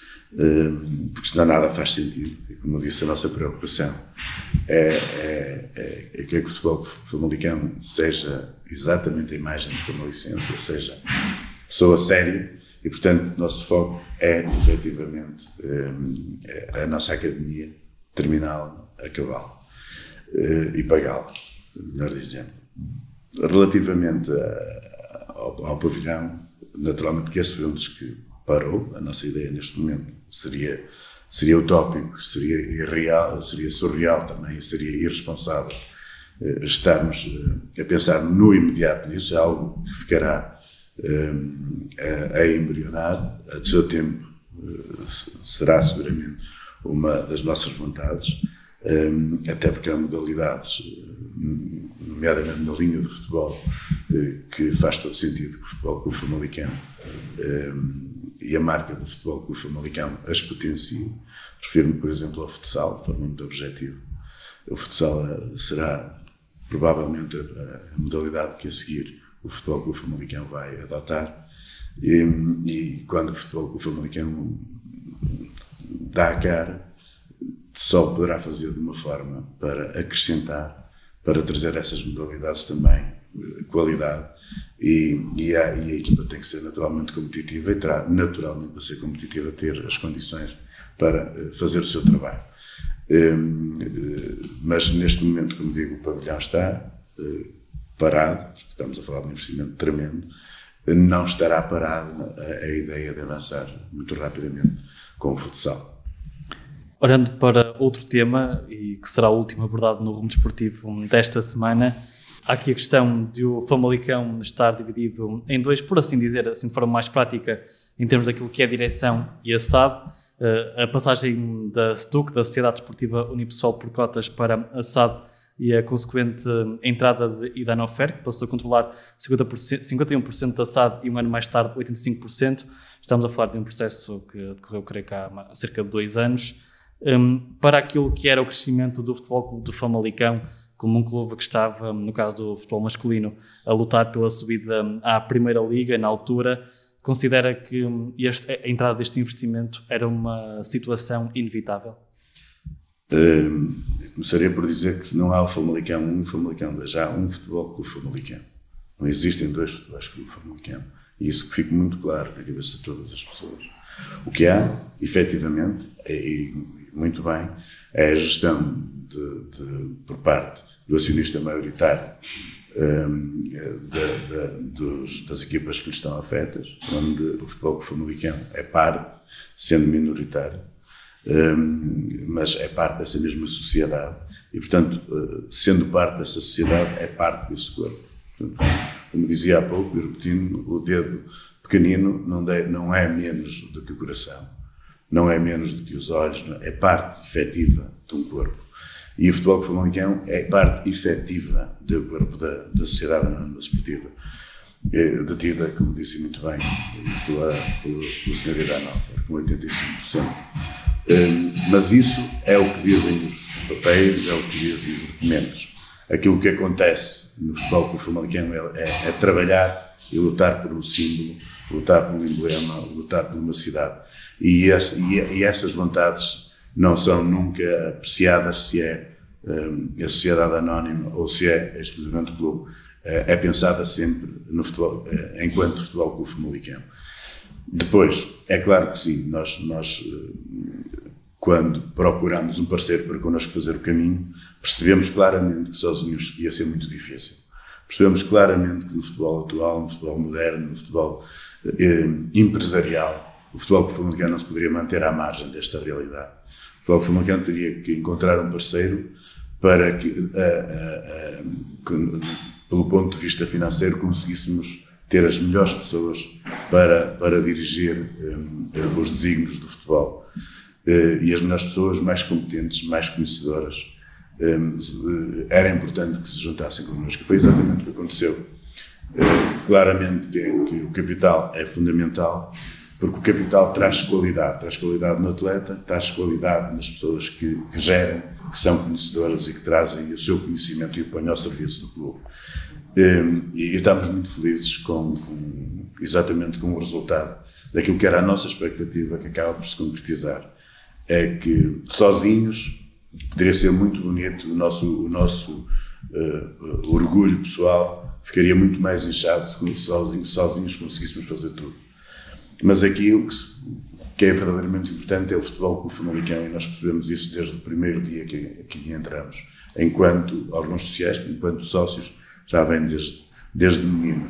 S5: porque senão nada faz sentido. E como disse, a nossa preocupação é, é, é, é que o Futebol Famalicão seja exatamente a imagem de famalicense, ou seja, pessoa séria. E, portanto, o nosso foco é, efetivamente, a nossa academia, terminá-la, acabá-la e pagá-la, melhor dizendo. Relativamente ao, ao pavilhão, naturalmente que esse foi um dos que parou. A nossa ideia neste momento seria, seria utópico, seria irreal, seria surreal também, seria irresponsável estarmos a pensar no imediato nisso. É algo que ficará a, a embrionar, a de seu tempo será seguramente uma das nossas vontades, até porque há modalidades, nomeadamente na linha do futebol, que faz todo sentido que o Futebol Clube Famalicão e a marca do Futebol Clube Famalicão as potencie. Refiro-me, por exemplo, ao futsal, de forma muito objetiva. O futsal será provavelmente a, a modalidade que a seguir o Futebol Clube Famalicão vai adotar, e, e quando o Futebol Clube Famalicão dá a cara, só poderá fazer de uma forma para acrescentar, para trazer essas modalidades também qualidade, e, e, a, e a equipa tem que ser naturalmente competitiva e terá naturalmente para ser competitiva ter as condições para fazer o seu trabalho. Mas neste momento, como digo, o pavilhão está parado, porque estamos a falar de um investimento tremendo. Não estará parado a, a ideia de avançar muito rapidamente com o futsal.
S2: Olhando para outro tema, e que será o último abordado no Rumo Desportivo desta semana, há aqui a questão de o Famalicão estar dividido em dois, por assim dizer, assim de forma mais prática, em termos daquilo que é a direção e a S A D. A passagem da S T U C, da Sociedade Desportiva Unipessoal, por cotas para a S A D, e a consequente entrada de Idanofer, que passou a controlar cinquenta por cento, cinquenta e um por cento da S A D e um ano mais tarde oitenta e cinco por cento. Estamos a falar de um processo que decorreu, creio que há cerca de dois anos, um, para aquilo que era o crescimento do Futebol Clube de Famalicão, como um clube que estava, no caso do futebol masculino, a lutar pela subida à Primeira Liga na altura. Considera que este, a entrada deste investimento era uma situação inevitável?
S5: Uh, começaria por dizer que não há o Famalicão um e o Famalicão dois, já há um Futebol Clube Famalicão. Não existem dois futebols clube Famalicão. E isso que fica muito claro na cabeça de todas as pessoas. O que há, efetivamente, e muito bem, é a gestão de, de, por parte do acionista maioritário um, de, de, dos, das equipas que lhe estão afetas, onde o Futebol Clube Famalicão é parte, sendo minoritário, um, mas é parte dessa mesma sociedade e, portanto, sendo parte dessa sociedade, é parte desse corpo. Portanto, como dizia há pouco, e repetindo, o dedo pequenino não, de, não é menos do que o coração, não é menos do que os olhos, não, é parte efetiva de um corpo. E o Futebol Clube Famalicão é parte efetiva do corpo da, da sociedade anónima esportiva, detida, como disse muito bem, pela, pelo, pelo senhor Idanofer, com oitenta e cinco por cento. Um, mas isso é o que dizem os papéis, é o que dizem os documentos. Aquilo que acontece no Futebol Clube Famalicão é, é, é trabalhar e lutar por um símbolo, lutar por um emblema, lutar por uma cidade. E, esse, e, e essas vontades não são nunca apreciadas se é um, a sociedade anónima ou se é exclusivamente o clube. É, é pensada sempre no futebol, é, enquanto Futebol Clube Famalicão. Depois, é claro que sim, nós, nós quando procuramos um parceiro para connosco fazer o caminho, percebemos claramente que sozinhos ia ser muito difícil. Percebemos claramente que no futebol atual, no futebol moderno, no futebol eh, empresarial, o Futebol Famalicão não se poderia manter à margem desta realidade. O Futebol Famalicão teria que encontrar um parceiro para que, a, a, a, que, pelo ponto de vista financeiro, conseguíssemos ter as melhores pessoas para, para dirigir um, os desígnios do futebol. Uh, e as melhores pessoas mais competentes, mais conhecedoras. Um, era importante que se juntassem connosco. Foi exatamente o que aconteceu. Uh, claramente que, que o capital é fundamental, porque o capital traz qualidade, traz qualidade no atleta, traz qualidade nas pessoas que, que gerem, que são conhecedoras e que trazem o seu conhecimento e o põem ao serviço do clube. Um, e estamos muito felizes com, com, exatamente com o resultado daquilo que era a nossa expectativa, que acaba por se concretizar. É que sozinhos poderia ser muito bonito, o nosso, o nosso uh, orgulho pessoal ficaria muito mais inchado se sozinhos, sozinhos conseguíssemos fazer tudo. Mas aqui o que, se, que é verdadeiramente importante é o Futebol Clube Famalicão, e nós percebemos isso desde o primeiro dia que, que entramos, enquanto órgãos sociais, enquanto sócios, já vem desde, desde menino.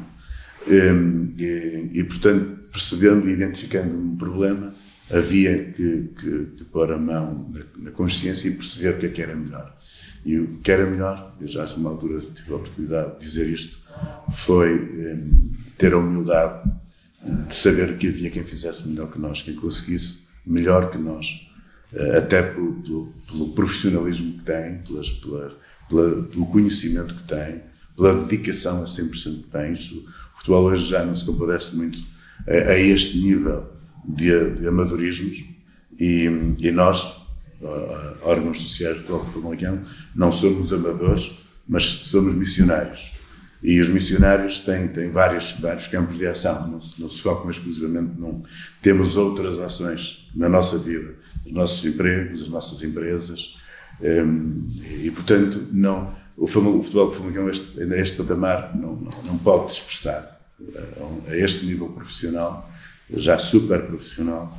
S5: Um, e, e, portanto, percebendo e identificando um problema, havia que, que, que pôr a mão na, na consciência e perceber o que é que era melhor. E o que era melhor, eu já numa altura tive a oportunidade de dizer isto, foi um, ter a humildade de saber que havia quem fizesse melhor que nós, quem conseguisse melhor que nós, até pelo, pelo, pelo profissionalismo que tem, pelas, pela, pela, pelo conhecimento que tem, pela dedicação a cem por cento que tem. Isso, o futebol hoje já não se compadece muito a, a este nível de, de amadorismos, e, e nós, órgãos sociais do Futebol Famalicão, não somos amadores, mas somos missionários. E os missionários têm, têm vários, vários campos de ação, não se, não se focam exclusivamente num. Temos outras ações na nossa vida, os nossos empregos, as nossas empresas, um, e, portanto, não, o, o Futebol Famalicão, este, a este patamar, não, não, não pode dispersar. A, a este nível profissional, já super profissional,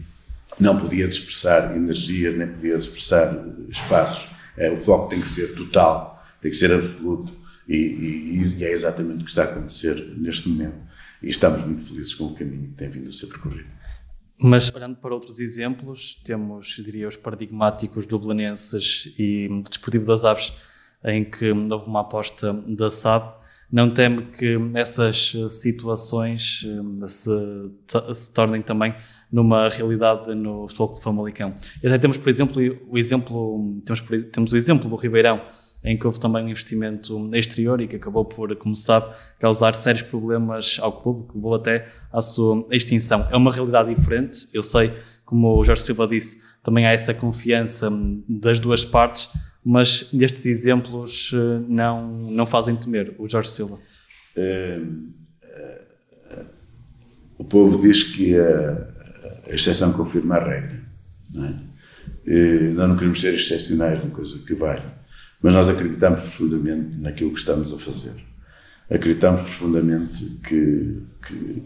S5: não podia dispersar energias, nem podia dispersar espaços. É, o foco tem que ser total, tem que ser absoluto. E, e, e é exatamente o que está a acontecer neste momento. E estamos muito felizes com o caminho que tem vindo a ser percorrido.
S2: Mas, olhando para outros exemplos, temos, diria, os paradigmáticos do Belenenses e do Desportivo das Aves, em que houve uma aposta da S A D. Não teme que essas situações se, se tornem também numa realidade no Futebol Clube Famalicão? E até temos, por exemplo, o exemplo, temos, temos o exemplo do Ribeirão, em que houve também um investimento exterior e que acabou por, como se sabe, causar sérios problemas ao clube, que levou até à sua extinção. É uma realidade diferente, eu sei, como o Jorge Silva disse, também há essa confiança das duas partes, mas estes exemplos não, não fazem temer. O Jorge Silva.
S5: É, é, o povo diz que a, a exceção confirma a regra, não é? E nós não queremos ser excepcionais numa coisa que vai, mas nós acreditamos profundamente naquilo que estamos a fazer. Acreditamos profundamente que, que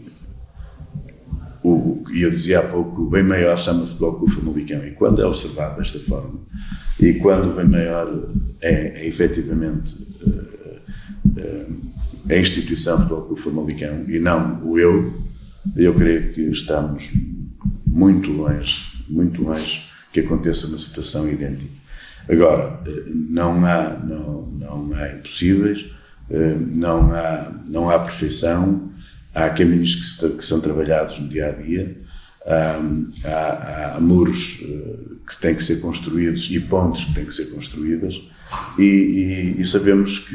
S5: o, e eu dizia há pouco, o bem maior chama-se Futebol Clube Famalicão, e quando é observado desta forma, e quando o bem maior é, é efetivamente uh, uh, a instituição Futebol Clube Famalicão e não o eu, eu creio que estamos muito longe, muito longe que aconteça uma situação idêntica. Agora, não há, não, não há impossíveis, não há, não há perfeição, há caminhos que, se, que são trabalhados no dia a dia, há, há, há muros que têm que ser construídos e pontes que têm que ser construídas, e, e, e sabemos que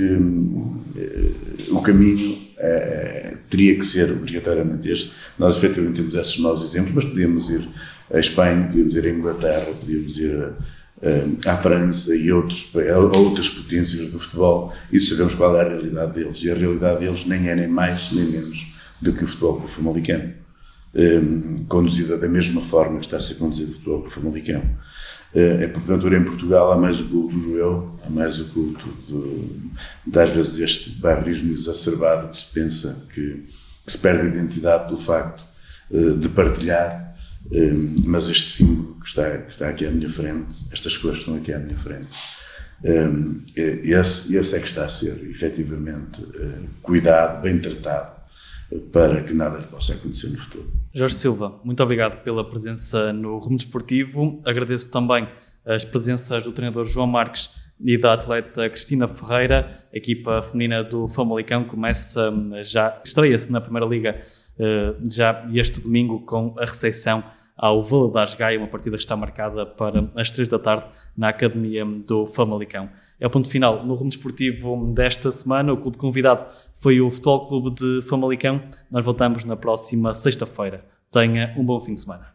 S5: o caminho é, teria que ser obrigatoriamente este. Nós efetivamente temos esses maus exemplos, mas podíamos ir à Espanha, podíamos ir à Inglaterra, podíamos ir a, a, à França e outros, a outras potências do futebol, e sabemos qual é a realidade deles, e a realidade deles nem é nem mais nem menos do que o futebol Clube Famalicão, um, conduzida da mesma forma que está a ser conduzido o futebol Clube Famalicão. É, portanto, em Portugal há mais o culto do eu, há mais o culto de, de às vezes este barrismo exacerbado que se pensa que, que se perde a identidade pelo facto uh, de partilhar, um, mas este símbolo que está, que está aqui à minha frente, estas cores estão aqui à minha frente, um, esse, esse é que está a ser efetivamente uh, cuidado, bem tratado, para que nada lhe possa acontecer no futuro.
S2: Jorge Silva, muito obrigado pela presença no Rumo Desportivo. Agradeço também as presenças do treinador João Marques e da atleta Cristina Ferreira. A equipa feminina do Famalicão começa já, estreia-se na Primeira Liga já este domingo com a recepção ao Valadares Gaia, uma partida que está marcada para as três da tarde na Academia do Famalicão. É o ponto final no Rumo Desportivo desta semana. O clube convidado foi o Futebol Clube de Famalicão. Nós voltamos na próxima sexta-feira. Tenha um bom fim de semana.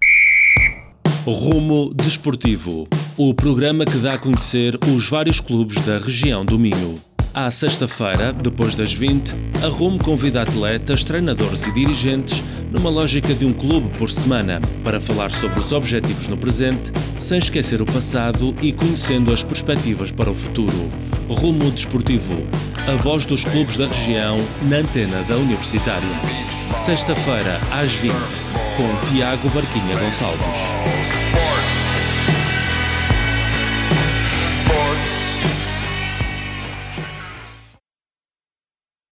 S1: Rumo Desportivo, o programa que dá a conhecer os vários clubes da região do Minho. À sexta-feira, depois das vinte, a Rumo convida atletas, treinadores e dirigentes numa lógica de um clube por semana para falar sobre os objetivos no presente, sem esquecer o passado e conhecendo as perspectivas para o futuro. Rumo Desportivo, a voz dos clubes da região na antena da Universitária. Sexta-feira, às vinte, com Tiago Barquinha Gonçalves.